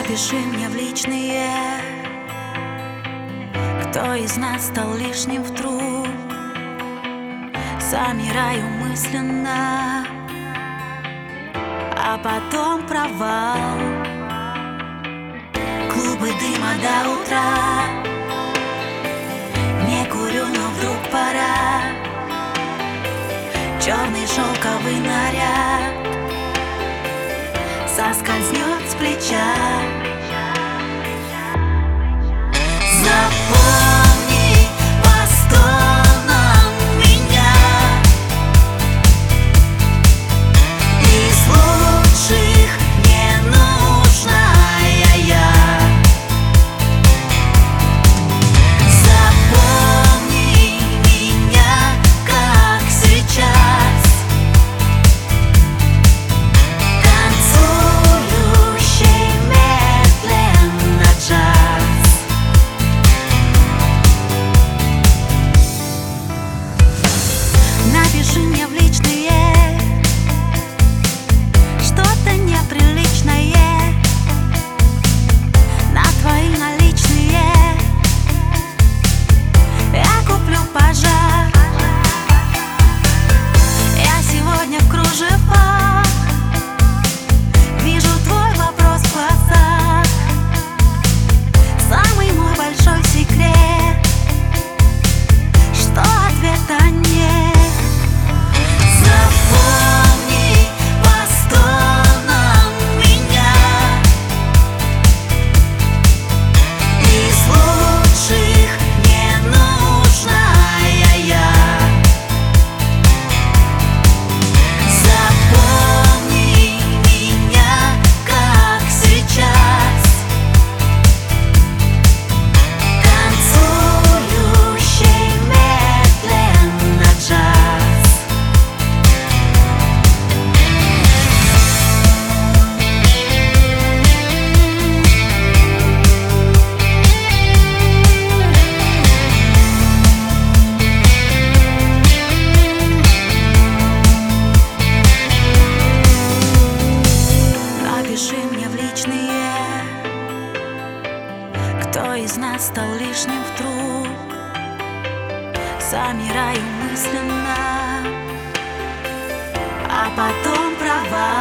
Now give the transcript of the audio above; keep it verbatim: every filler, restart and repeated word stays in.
Напиши мне в личные, кто из нас стал лишним вдруг. Замираю мысленно, а потом провал. Клубы дыма до утра, не курю, но вдруг пора. Черный шелковый наряд соскользнет с плеча. Запомни по стонам меня. Из лучших ненужная я. Запомни меня, как сейчас, танцующий медленно джаз. Напиши мне в личные что-то неприличное на твои наличные. Я куплю пожар. Я сегодня в кружевах, вижу твой вопрос в глазах. Самый мой большой секрет, что ответа нет. Запомни по стонам меня. Из лучших ненужная я. Запомни меня, как сейчас, танцующий медленно джаз. Напиши мне в личные, кто из нас стал лишним вдруг. Замираю мысленно, а потом провал.